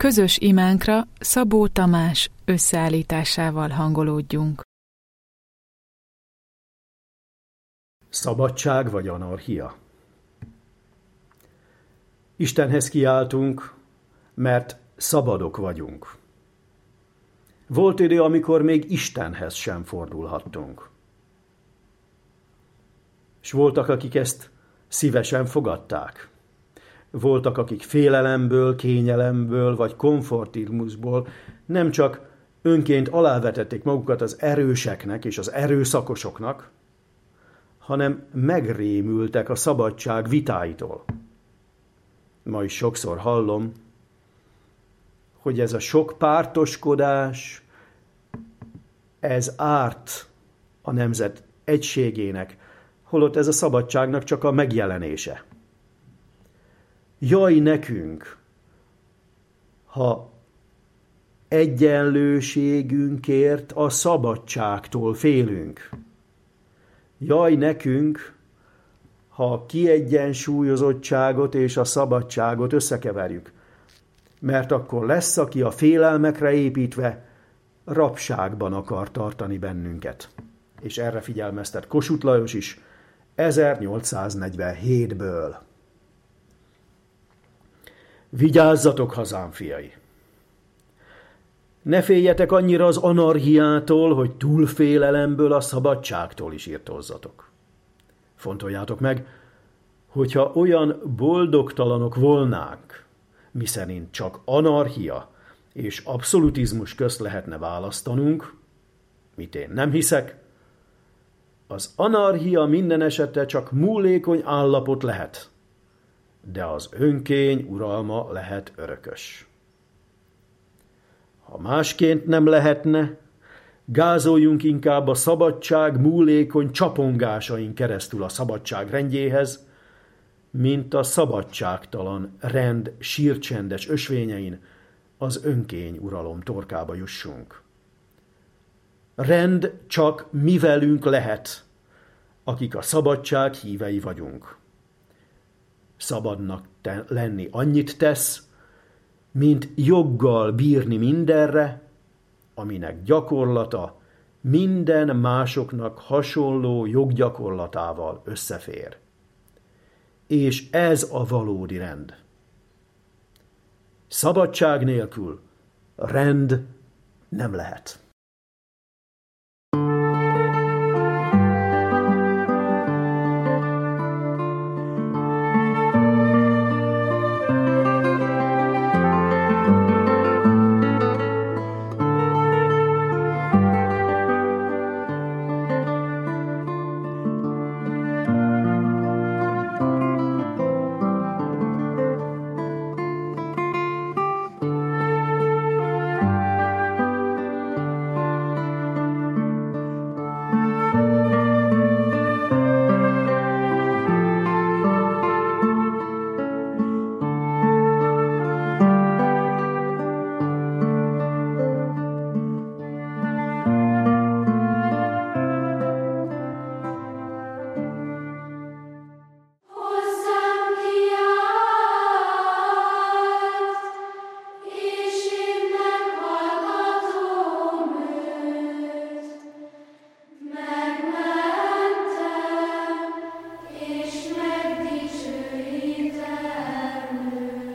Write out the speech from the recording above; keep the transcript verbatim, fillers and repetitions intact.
Közös imánkra Szabó Tamás összeállításával hangolódjunk. Szabadság vagy anarchia? Istenhez kiáltunk, mert szabadok vagyunk. Volt idő, amikor még Istenhez sem fordulhattunk. És voltak, akik ezt szívesen fogadták. Voltak, akik félelemből, kényelemből vagy komfortizmusból nem csak önként alávetették magukat az erőseknek és az erőszakosoknak, hanem megrémültek a szabadság vitáitól. Ma is sokszor hallom, hogy ez a sok pártoskodás, ez árt a nemzet egységének, holott ez a szabadságnak csak a megjelenése. Jaj nekünk, ha egyenlőségünkért a szabadságtól félünk. Jaj nekünk, ha a kiegyensúlyozottságot és a szabadságot összekeverjük, mert akkor lesz, aki a félelmekre építve rabságban akar tartani bennünket. És erre figyelmeztet Kossuth Lajos is ezernyolcszáznegyvenhétből. Vigyázzatok, hazám fiai! Ne féljetek annyira az anarchiától, hogy túlfélelemből a szabadságtól is irtózzatok. Fontoljátok meg, hogyha olyan boldogtalanok volnánk, miszerint csak anarchia és abszolutizmus közt lehetne választanunk, mit én nem hiszek, az anarchia minden esetre csak múlékony állapot lehet, de az önkény uralma lehet örökös. Ha másként nem lehetne, gázoljunk inkább a szabadság múlékony csapongásain keresztül a szabadság rendjéhez, mint a szabadságtalan rend sírcsendes ösvényein az önkény uralom torkába jussunk. Rend csak mi velünk lehet, akik a szabadság hívei vagyunk. Szabadnak te- lenni annyit tesz, mint joggal bírni mindenre, aminek gyakorlata minden másoknak hasonló joggyakorlatával összefér. És ez a valódi rend. Szabadság nélkül rend nem lehet.